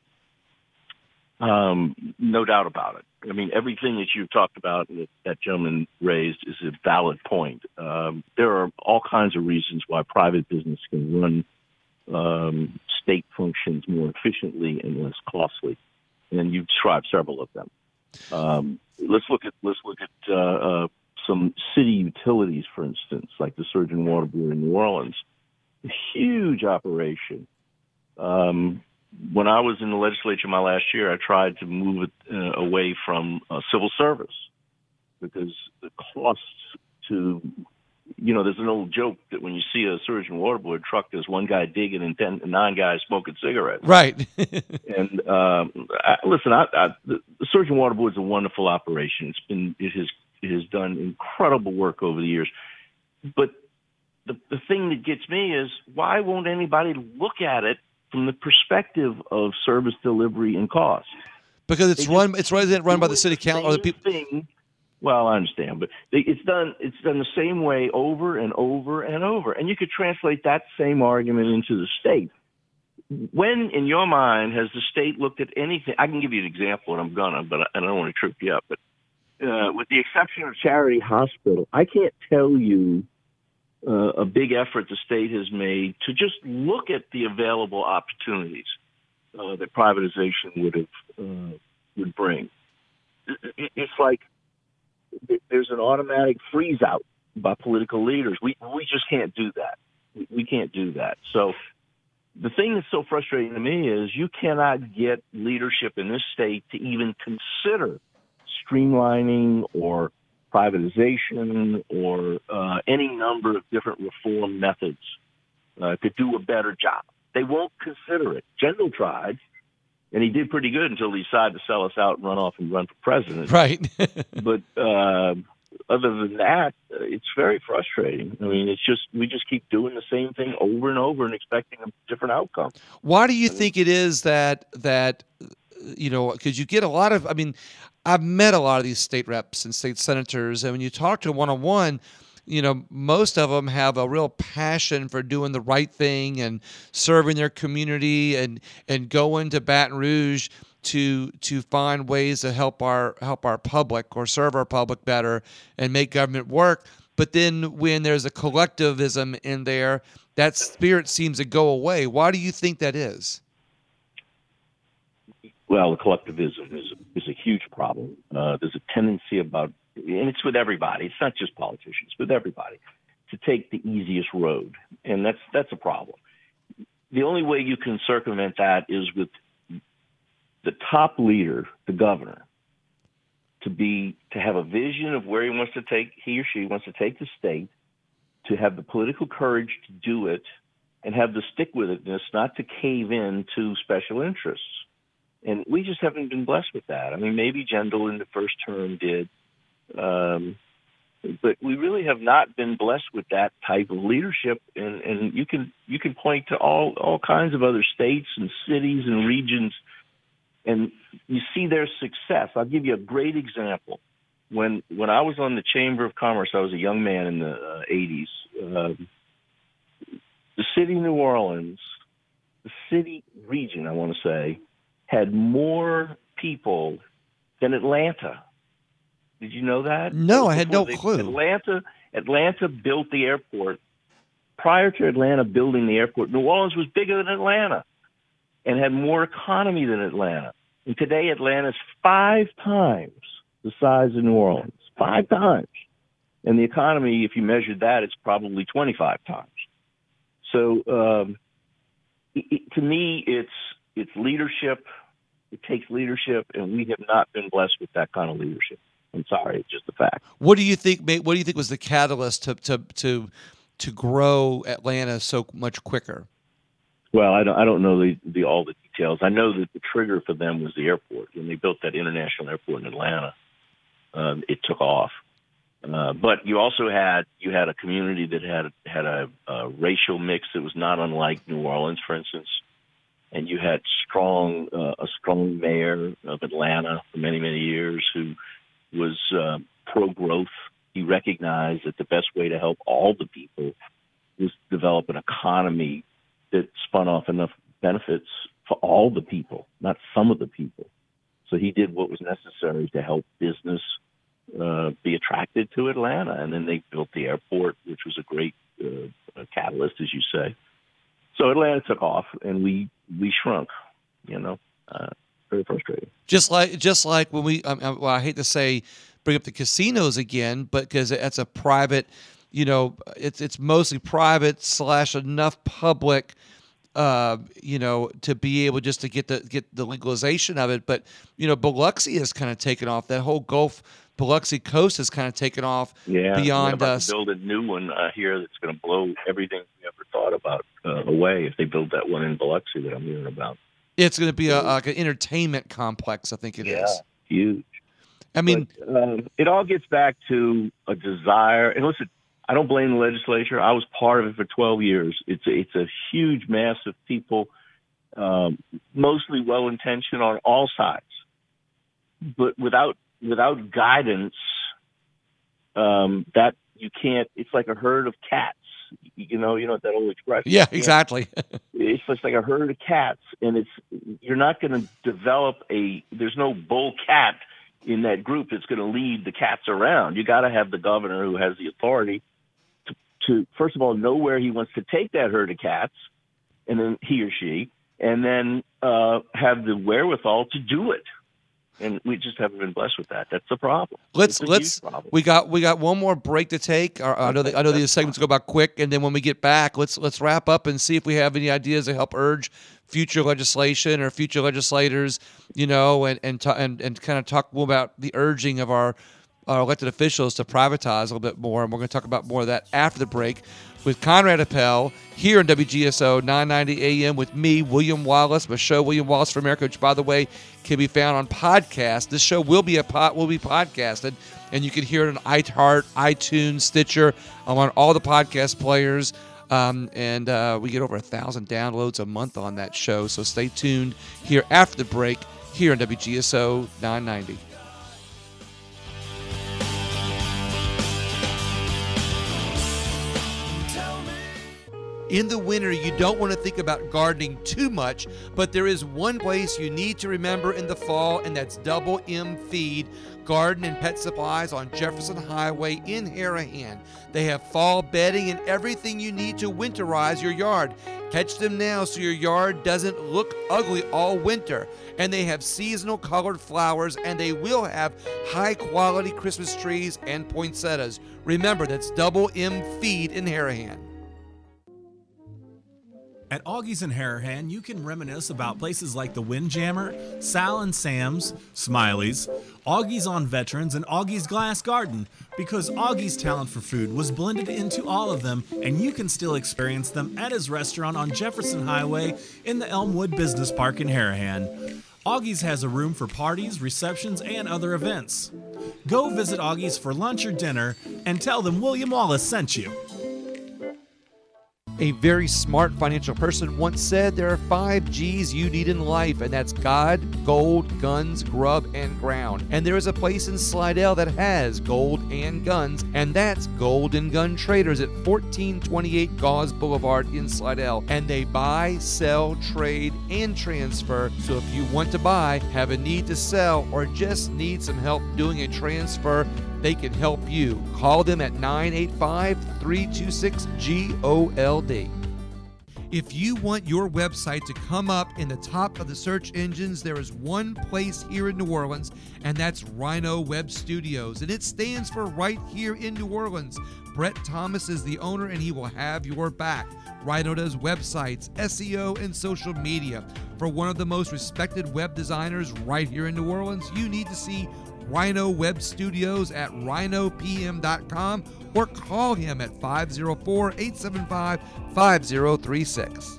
Speaker 5: Um, no doubt about it. I mean, everything that you've talked about that that gentleman raised is a valid point. Um, there are all kinds of reasons why private business can run um, state functions more efficiently and less costly, and you've described several of them. Um, let's look at let's look at uh, uh, some city utilities, for instance, like the Surgeon Water Board in New Orleans. A huge operation. Um, When I was in the legislature my last year, I tried to move it uh, away from uh, civil service because the costs to, you know, there's an old joke that when you see a sewage and water board truck, there's one guy digging and ten, nine guys smoking cigarettes.
Speaker 4: Right.
Speaker 5: and um, I, listen, I, I, the, the sewage and water board is a wonderful operation. It's been, it has, it has done incredible work over the years. But the the thing that gets me is, why won't anybody look at it from the perspective of service delivery and cost?
Speaker 4: Because it's
Speaker 5: They
Speaker 4: run,
Speaker 5: just
Speaker 4: it's run, run by the city council or the
Speaker 5: same
Speaker 4: people.
Speaker 5: thing. Well, I understand, but they, it's done. It's done the same way over and over and over, and you could translate that same argument into the state. When, in your mind, has the state looked at anything? I can give you an example, and I'm gonna, but I, I don't want to trip you up. But uh, with the exception of Charity Hospital, I can't tell you uh, a big effort the state has made to just look at the available opportunities uh, that privatization would have uh, would bring. It, it's like there's an automatic freeze out by political leaders. We we just can't do that. We can't do that. So the thing that's so frustrating to me is you cannot get leadership in this state to even consider streamlining or privatization or uh, any number of different reform methods uh, to do a better job. They won't consider it. Jindal tried, and he did pretty good until he decided to sell us out and run off and run for president.
Speaker 4: Right.
Speaker 5: But uh, other than that, uh, it's very frustrating. I mean, it's just we just keep doing the same thing over and over and expecting a different outcome.
Speaker 4: Why do you think it is that that you know? Because you get a lot of. I mean, I've met a lot of these state reps and state senators, and when you talk to them one on one, you know, most of them have a real passion for doing the right thing and serving their community and and going to Baton Rouge to to find ways to help our help our public or serve our public better and make government work. But then when there's a collectivism in there, that spirit seems to go away. Why do you think that is?
Speaker 5: Well, the collectivism is is a huge problem. Uh, there's a tendency about, and it's with everybody. It's not just politicians, it's with everybody, to take the easiest road, and that's that's a problem. The only way you can circumvent that is with the top leader, the governor, to be to have a vision of where he wants to take he or she wants to take the state, to have the political courage to do it, and have the stick-with-itness not to cave in to special interests. And we just haven't been blessed with that. I mean, maybe Jindal in the first term did, um, but we really have not been blessed with that type of leadership. And, and you can you can point to all all kinds of other states and cities and regions, and you see their success. I'll give you a great example. When when I was on the Chamber of Commerce, I was a young man in the uh, eighties. Um, the city of New Orleans, the city region, I want to say, had more people than Atlanta. Did you know that?
Speaker 4: No, I had no
Speaker 5: they,
Speaker 4: clue.
Speaker 5: Atlanta, Atlanta built the airport. Prior to Atlanta building the airport, New Orleans was bigger than Atlanta and had more economy than Atlanta. And today, Atlanta's five times the size of New Orleans. Five times. And the economy, if you measured that, it's probably twenty-five times. So um, it, it, to me, it's it's leadership. It takes leadership, and we have not been blessed with that kind of leadership. I'm sorry, it's just a fact.
Speaker 4: What do you think? What do you think was the catalyst to to to to grow Atlanta so much quicker?
Speaker 5: Well, I don't I don't know the, the all the details. I know that the trigger for them was the airport. When they built that international airport in Atlanta, um, it took off. Uh, but you also had you had a community that had had a, a racial mix that was not unlike New Orleans, for instance. And you had strong uh, a strong mayor of Atlanta for many, many years who was uh, pro-growth. He recognized that the best way to help all the people was to develop an economy that spun off enough benefits for all the people, not some of the people. So he did what was necessary to help business uh, be attracted to Atlanta. And then they built the airport, which was a great uh, catalyst, as you say. So Atlanta took off, and we, we shrunk, you know, uh, very frustrating.
Speaker 4: Just like just like when we, um, well, I hate to say, bring up the casinos again, but because that's a private, you know, it's it's mostly private slash enough public, uh, you know, to be able just to get the get the legalization of it. But you know, Biloxi has kind of taken off. That whole Gulf Biloxi Coast has kind of taken off
Speaker 5: Yeah,
Speaker 4: beyond
Speaker 5: they're about
Speaker 4: us.
Speaker 5: to build a new one uh, here that's going to blow everything we ever thought about uh, away if they build that one in Biloxi that I'm hearing about.
Speaker 4: It's going to be a, like an entertainment complex, I think it
Speaker 5: Yeah,
Speaker 4: is.
Speaker 5: huge.
Speaker 4: I mean,
Speaker 5: but, um, it all gets back to a desire. And listen, I don't blame the legislature. I was part of it for twelve years. It's a, it's a huge mass of people, um, mostly well-intentioned on all sides, but without without guidance, um, that you can't. It's like a herd of cats. You know, you know that old expression.
Speaker 4: Yeah, exactly.
Speaker 5: It's just like a herd of cats, and it's you're not going to develop a. There's no bull cat in that group that's going to lead the cats around. You got to have the governor who has the authority to, to, first of all, know where he wants to take that herd of cats, and then he or she, and then uh, have the wherewithal to do it. And we just haven't been blessed with that. That's the problem.
Speaker 4: Let's
Speaker 5: It's a
Speaker 4: let's
Speaker 5: huge problem.
Speaker 4: we got we got one more break to take. Or, I know that, I know these segments go by quick, and then when we get back, let's let's wrap up and see if we have any ideas to help urge future legislation or future legislators, you know, and and ta- and, and kind of talk more about the urging of our, our elected officials to privatize a little bit more. And we're going to talk about more of that after the break with Conrad Appel here on W G S O nine ninety A M with me, William Wallace, my show, William Wallace for America, which, by the way, can be found on podcast. This show will be a pod, will be podcasted, and you can hear it on iHeart, iTunes, Stitcher. I'm on all the podcast players, um, and uh, we get over a thousand downloads a month on that show. So stay tuned here after the break here on W G S O nine ninety. In the winter, you don't want to think about gardening too much, but there is one place you need to remember in the fall, and that's Double M Feed Garden and Pet Supplies on Jefferson Highway in Harahan. They have fall bedding and everything you need to winterize your yard. Catch them now so your yard doesn't look ugly all winter. And they have seasonal colored flowers, and they will have high-quality Christmas trees and poinsettias. Remember, that's Double M Feed in Harahan.
Speaker 3: At Augie's in Harahan, you can reminisce about places like the Windjammer, Sal and Sam's, Smiley's, Augie's on Veterans, and Augie's Glass Garden, because Augie's talent for food was blended into all of them, and you can still experience them at his restaurant on Jefferson Highway in the Elmwood Business Park in Harahan. Augie's has a room for parties, receptions, and other events. Go visit Augie's for lunch or dinner and tell them William Wallace sent you.
Speaker 4: A very smart financial person once said there are five G's you need in life, and that's God, gold, guns, grub, and ground. And there is a place in Slidell that has gold and guns, and that's Gold and Gun Traders at fourteen twenty-eight Gauze Boulevard in Slidell. And they buy, sell, trade, and transfer. So if you want to buy, have a need to sell, or just need some help doing a transfer, they can help you. Call them at nine eight five, three two six, G O L D. If you want your website to come up in the top of the search engines, there is one place here in New Orleans, and that's Rhino Web Studios. And it stands for right here in New Orleans. Brett Thomas is the owner, and he will have your back. Rhino does websites, S E O, and social media. For one of the most respected web designers right here in New Orleans, you need to see Rhino Web Studios at rhino p m dot com or call him at five oh four, eight seven five, five oh three six.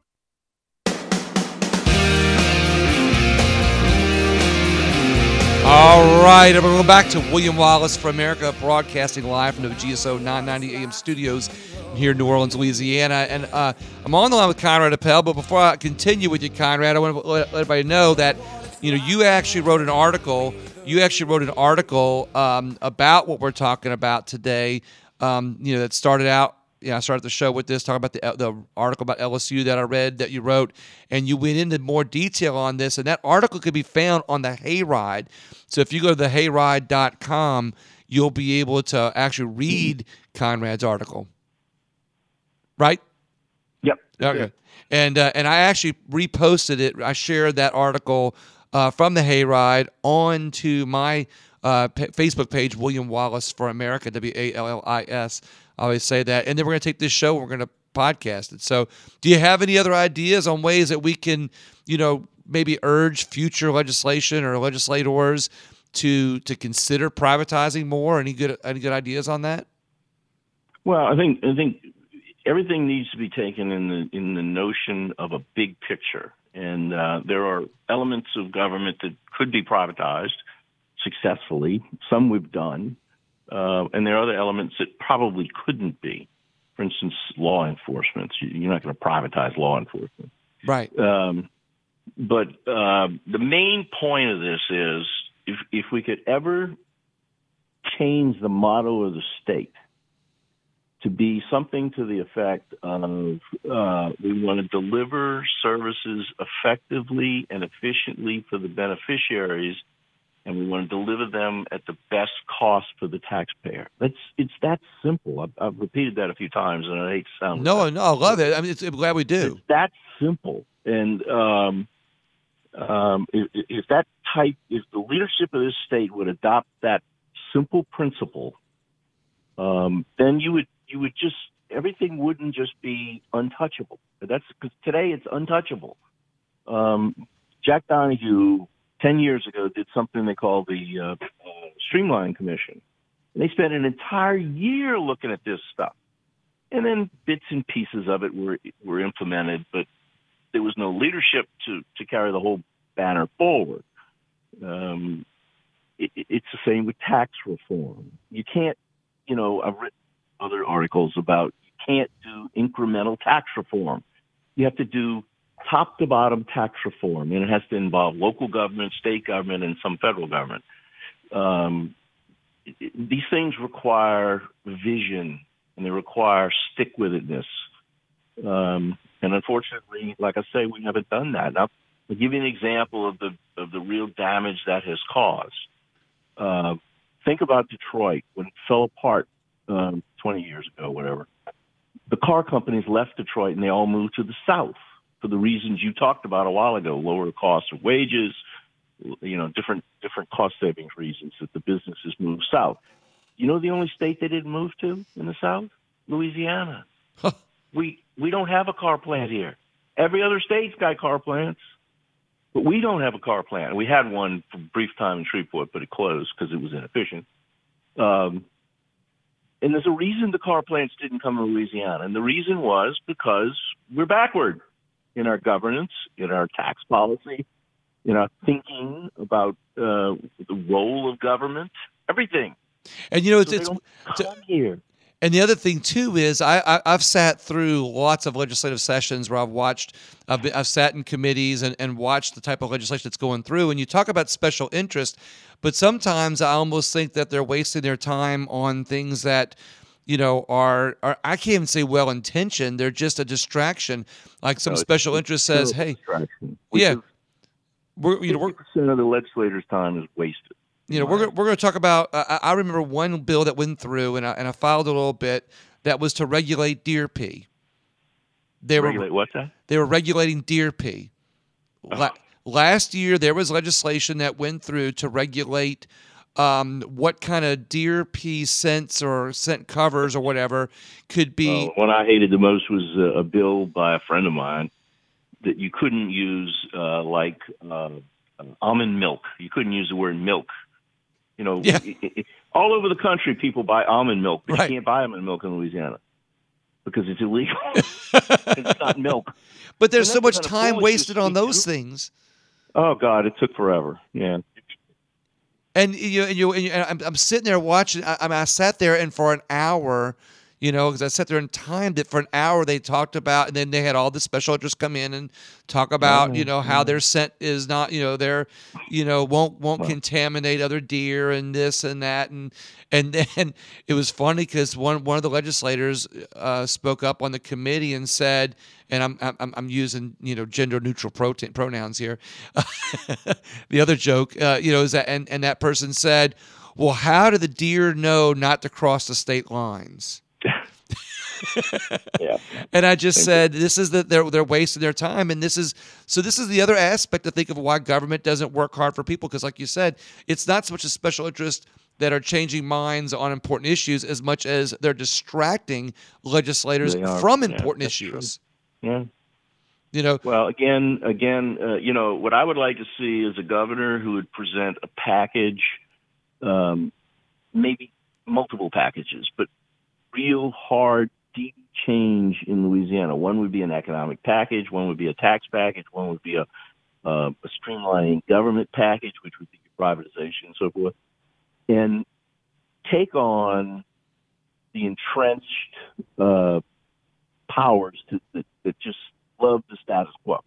Speaker 4: All right, we're going back to William Wallace for America, broadcasting live from the G S O nine ninety A M studios here in New Orleans, Louisiana. And uh, I'm on the line with Conrad Appel, but before I continue with you, Conrad, I want to let everybody know that, you know, you actually wrote an article You actually wrote an article um, about what we're talking about today. Um, you know, that started out. You know, I started the show with this, talking about the the article about L S U that I read that you wrote, and you went into more detail on this. And that article could be found on the Hayride. So if you go to the hayride dot com, you'll be able to actually read Conrad's article. Right?
Speaker 5: Yep.
Speaker 4: Okay. And uh, and I actually reposted it. I shared that article Uh, from the Hayride onto my uh, p- Facebook page, William Wallace for America, W A L L I S. I always say that. And then we're going to take this show and we're going to podcast it. So do you have any other ideas on ways that we can, you know, maybe urge future legislation or legislators to to consider privatizing more? Any good any good ideas on that?
Speaker 5: Well, I think I think everything needs to be taken in the in the notion of a big picture, and uh, there are elements of government that could be privatized successfully. Some we've done, uh, and there are other elements that probably couldn't be. For instance, law enforcement. You're not going to privatize law enforcement,
Speaker 4: right?
Speaker 5: Um, but uh, the main point of this is, if if we could ever change the motto of the state to be something to the effect of uh, we want to deliver services effectively and efficiently for the beneficiaries, and we want to deliver them at the best cost for the taxpayer. That's it's that simple. I've, I've repeated that a few times, and I hate to sound
Speaker 4: no,
Speaker 5: like
Speaker 4: no, I love it. I mean, it's, I'm glad we do.
Speaker 5: It's that simple, and um, um, if, if that type, if the leadership of this state would adopt that simple principle, um, then you would. You would just, everything wouldn't just be untouchable. That's because today it's untouchable. Um, Jack Donahue, ten years ago, did something they call the uh, uh, Streamline Commission. And they spent an entire year looking at this stuff. And then bits and pieces of it were were implemented, but there was no leadership to, to carry the whole banner forward. Um, it, it's the same with tax reform. You can't, you know, I've written other articles about you can't do incremental tax reform. You have to do top to bottom tax reform, and it has to involve local government, state government, and some federal government. Um, it, it, these things require vision, and they require stick-with-itness. Um, and unfortunately, like I say, we haven't done that. Now, I'll give you an example of the of the real damage that has caused. Uh, think about Detroit when it fell apart Um, twenty years ago, whatever. The car companies left Detroit and they all moved to the South for the reasons you talked about a while ago: lower cost of wages, you know, different different cost savings reasons that the businesses moved south. You know, the only state they didn't move to in the South, Louisiana. we we don't have a car plant here. Every other state's got car plants, but we don't have a car plant. We had one for a brief time in Shreveport, but it closed because it was inefficient. Um, And there's a reason the car plants didn't come to Louisiana. And the reason was because we're backward in our governance, in our tax policy, in our thinking about uh, the role of government, everything.
Speaker 4: And, you know, it's,
Speaker 5: so
Speaker 4: it's
Speaker 5: to, come here.
Speaker 4: And the other thing too is I, I I've sat through lots of legislative sessions where I've watched I've been, I've sat in committees and, and watched the type of legislation that's going through. And you talk about special interest, but sometimes I almost think that they're wasting their time on things that, you know, are are I can't even say well intentioned. They're just a distraction. Like some
Speaker 5: No,
Speaker 4: special
Speaker 5: it's
Speaker 4: interest says, "Hey,
Speaker 5: distraction.
Speaker 4: yeah,
Speaker 5: Which is
Speaker 4: we're you know we're."
Speaker 5: fifty percent of the legislator's time is wasted.
Speaker 4: You know, we're we're going to talk about. Uh, I remember one bill that went through, and I, and I filed it a little bit. That was to regulate deer pee. They
Speaker 5: Regulate
Speaker 4: were
Speaker 5: what's that?
Speaker 4: They were regulating deer pee. La- last year, there was legislation that went through to regulate um, what kind of deer pee scents or scent covers or whatever could be.
Speaker 5: Uh, what I hated the most was uh, a bill by a friend of mine that you couldn't use uh, like uh, almond milk. You couldn't use the word milk. You know,
Speaker 4: yeah.
Speaker 5: it, it, all over the country, people buy almond milk, but
Speaker 4: right.
Speaker 5: you can't buy almond milk in Louisiana because it's illegal. It's not milk.
Speaker 4: But there's
Speaker 5: and
Speaker 4: so much
Speaker 5: kind of
Speaker 4: time wasted on those
Speaker 5: too.
Speaker 4: things.
Speaker 5: Oh God, it took forever. Yeah.
Speaker 4: And you, and you, and you and I'm, I'm sitting there watching. I, I mean, I sat there, and for an hour, you know, because I sat there and timed it for an hour. They talked about, and then they had all the special interests come in and talk about, you know, how their scent is not, you know, their, you know, won't won't
Speaker 5: Wow.
Speaker 4: contaminate other deer and this and that, and and then it was funny because one one of the legislators uh, spoke up on the committee and said, and I'm I'm I'm using you know gender neutral protein, pronouns here. The other joke, uh, you know, is that and and that person said, well, how do the deer know not to cross the state lines?
Speaker 5: Yeah.
Speaker 4: And I just
Speaker 5: Thank
Speaker 4: said, this is that they're they're wasting their time, and this is so. This is the other aspect to think of why government doesn't work hard for people, because, like you said, it's not so much a special interest that are changing minds on important issues as much as they're distracting legislators
Speaker 5: They are.
Speaker 4: from
Speaker 5: Yeah,
Speaker 4: important
Speaker 5: that's
Speaker 4: issues.
Speaker 5: true. Yeah.
Speaker 4: You know,
Speaker 5: Well, again, again, uh, you know, what I would like to see is a governor who would present a package um, maybe multiple packages, but real hard, deep change in Louisiana. One would be an economic package. One would be a tax package. One would be a, uh, a streamlining government package, which would be privatization and so forth. And take on the entrenched uh, powers to, that, that just love the status quo.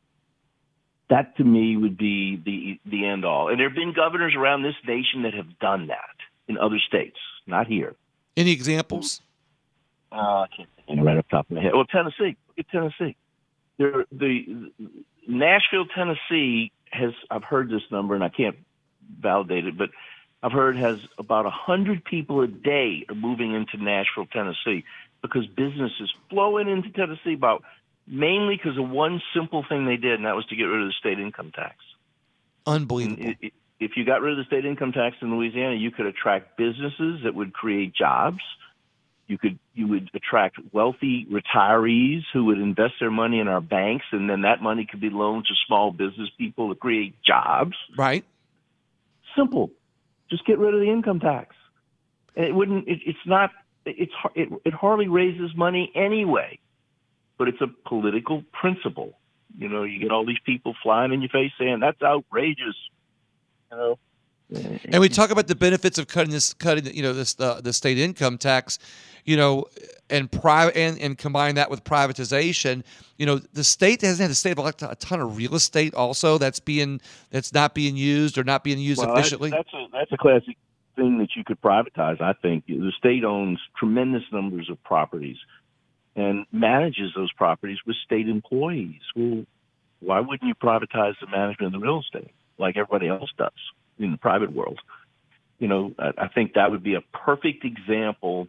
Speaker 5: That, to me, would be the the end all. And there have been governors around this nation that have done that in other states, not here.
Speaker 4: Any examples?
Speaker 5: Uh, I can't think right off the top of my head. Well, Tennessee. Look at Tennessee. There, the Nashville, Tennessee has, I've heard this number, and I can't validate it, but I've heard has about one hundred people a day are moving into Nashville, Tennessee, because business is flowing into Tennessee about mainly because of one simple thing they did, and that was to get rid of the state income tax.
Speaker 4: Unbelievable.
Speaker 5: It, if you got rid of the state income tax in Louisiana, you could attract businesses that would create jobs. You could you would attract wealthy retirees who would invest their money in our banks, and then that money could be loaned to small business people to create jobs.
Speaker 4: Right.
Speaker 5: Simple. Just get rid of the income tax. And it wouldn't. It, it's not. It's it, it hardly raises money anyway, but it's a political principle. You know, you get all these people flying in your face saying that's outrageous. You know.
Speaker 4: And we talk about the benefits of cutting this, cutting you know this uh, the state income tax, you know, and private and, and combine that with privatization. You know, the state hasn't had the state elect a ton of real estate also that's being that's not being used or not being used
Speaker 5: well,
Speaker 4: efficiently.
Speaker 5: That's, that's a that's a classic thing that you could privatize. I think the state owns tremendous numbers of properties and manages those properties with state employees. Well, why wouldn't you privatize the management of the real estate like everybody else does in the private world? You know, I, I think that would be a perfect example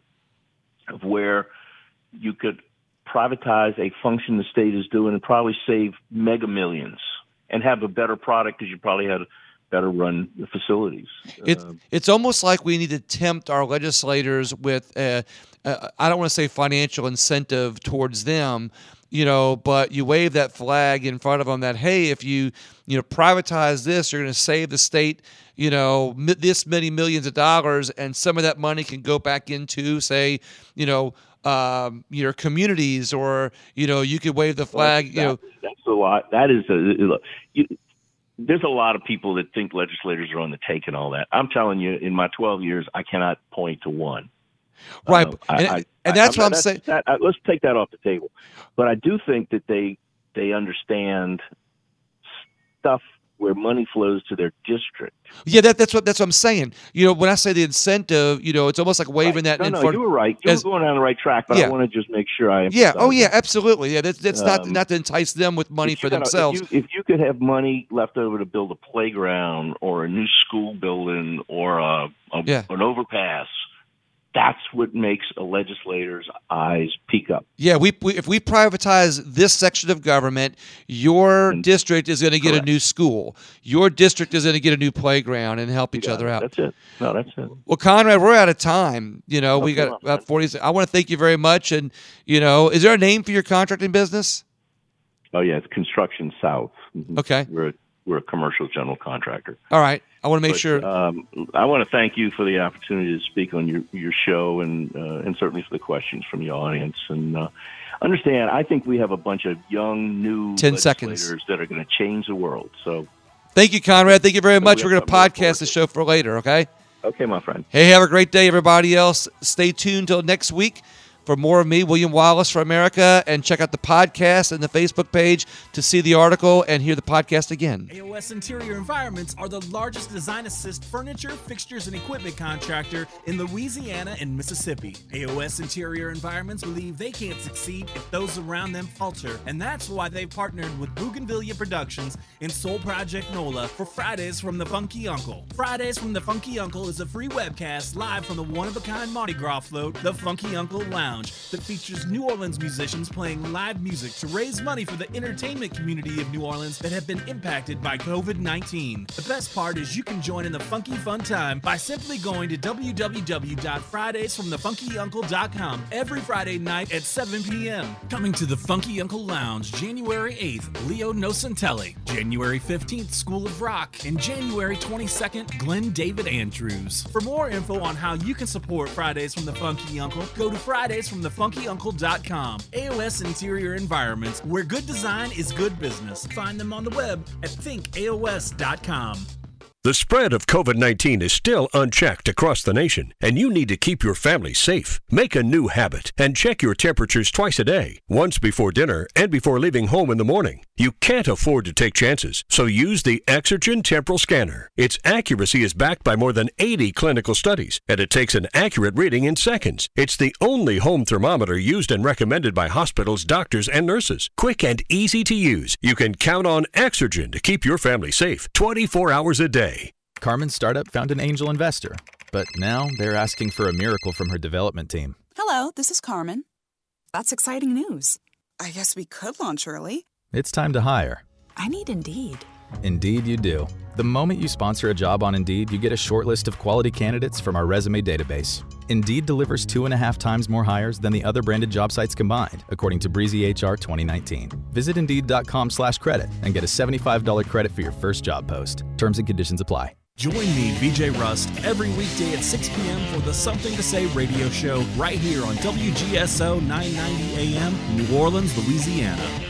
Speaker 5: of where you could privatize a function the state is doing and probably save mega millions and have a better product because you probably had better run facilities.
Speaker 4: It's
Speaker 5: uh,
Speaker 4: it's almost like we need to tempt our legislators with, a, a, I don't want to say financial incentive towards them, you know, but you wave that flag in front of them that, hey, if you, you know, privatize this, you're going to save the state, you know, m- this many millions of dollars, and some of that money can go back into, say, you know, um, your communities, or, you know, you could wave the flag,
Speaker 5: well,
Speaker 4: you know.
Speaker 5: That's a lot. That is a, you, there's a lot of people that think legislators are on the take and all that. I'm telling you, in my twelve years, I cannot point to one.
Speaker 4: Right,
Speaker 5: uh,
Speaker 4: and,
Speaker 5: I, I,
Speaker 4: and that's
Speaker 5: I,
Speaker 4: what I'm
Speaker 5: that's,
Speaker 4: saying.
Speaker 5: That, I, let's take that off the table. But I do think that they they understand stuff where money flows to their district.
Speaker 4: Yeah, that, that's what that's what I'm saying. You know, when I say the incentive, you know, it's almost like waving
Speaker 5: right.
Speaker 4: that
Speaker 5: no,
Speaker 4: in
Speaker 5: no,
Speaker 4: front.
Speaker 5: you were right. You
Speaker 4: as,
Speaker 5: were going down the right track, but
Speaker 4: yeah.
Speaker 5: I want to just make sure I.
Speaker 4: Yeah. Oh, yeah.
Speaker 5: that.
Speaker 4: Absolutely. Yeah. That's that's um, not not to entice them with money for
Speaker 5: gotta,
Speaker 4: themselves.
Speaker 5: If you, if you could have money left over to build a playground or a new school building or a, a
Speaker 4: yeah.
Speaker 5: an overpass, that's what makes a legislator's eyes peak up.
Speaker 4: Yeah, we, we if we privatize this section of government, your and, district is going to get correct. a new school. Your district is going to get a new playground and help each other
Speaker 5: it.
Speaker 4: out.
Speaker 5: That's it. No, that's it.
Speaker 4: Well, Conrad, we're out of time. You know, no, we got on, about forty. I want to thank you very much. And, you know, is there a name for your contracting business?
Speaker 5: Oh, yeah, it's Construction South.
Speaker 4: Mm-hmm. Okay.
Speaker 5: We're, we're a commercial general contractor.
Speaker 4: All right. I want to make
Speaker 5: but,
Speaker 4: sure.
Speaker 5: Um, I want to thank you for the opportunity to speak on your, your show and uh, and certainly for the questions from the audience. And uh, understand, I think we have a bunch of young, new
Speaker 4: Ten
Speaker 5: legislators
Speaker 4: seconds.
Speaker 5: that are going to change the world. So,
Speaker 4: thank you, Conrad. Thank you very much.
Speaker 5: we
Speaker 4: We're going to podcast the show for later, okay?
Speaker 5: Okay, my friend.
Speaker 4: Hey, have a great day, everybody else. Stay tuned till next week for more of me, William Wallace for America, and check out the podcast and the Facebook page to see the article and hear the podcast again.
Speaker 3: A O S Interior Environments are the largest design assist furniture, fixtures, and equipment contractor in Louisiana and Mississippi. A O S Interior Environments believe they can't succeed if those around them falter, and that's why they've partnered with Bougainvillea Productions and Soul Project NOLA for Fridays from the Funky Uncle. Fridays from the Funky Uncle is a free webcast live from the one-of-a-kind Mardi Gras float, the Funky Uncle Lounge. Lounge that features New Orleans musicians playing live music to raise money for the entertainment community of New Orleans that have been impacted by covid nineteen. The best part is you can join in the funky fun time by simply going to w w w dot fridays from the funky uncle dot com every Friday night at seven p.m. Coming to the Funky Uncle Lounge January eighth, Leo Nocentelli, January fifteenth, School of Rock, and January twenty-second, Glenn David Andrews. For more info on how you can support Fridays from the Funky Uncle, go to fridays from the funky uncle dot com. A O S Interior Environments, where good design is good business. Find them on the web at think A O S dot com.
Speaker 12: The spread of covid nineteen is still unchecked across the nation, and you need to keep your family safe. Make a new habit and check your temperatures twice a day, once before dinner and before leaving home in the morning. You can't afford to take chances, so use the Exergen Temporal Scanner. Its accuracy is backed by more than eighty clinical studies, and it takes an accurate reading in seconds. It's the only home thermometer used and recommended by hospitals, doctors, and nurses. Quick and easy to use. You can count on Exergen to keep your family safe twenty-four hours a day.
Speaker 13: Carmen's startup found an angel investor, but now they're asking for a miracle from her development team.
Speaker 14: Hello, this is Carmen. That's exciting news. I guess we could launch early.
Speaker 13: It's time to hire.
Speaker 14: I need Indeed.
Speaker 13: Indeed you do. The moment you sponsor a job on Indeed, you get a short list of quality candidates from our resume database. Indeed delivers two and a half times more hires than the other branded job sites combined, according to Breezy H R twenty nineteen. Visit Indeed.com slash credit and get a seventy-five dollars credit for your first job post. Terms and conditions apply.
Speaker 3: Join me, B J Rust, every weekday at six p.m. for the Something to Say radio show right here on W G S O nine ninety A M, New Orleans, Louisiana.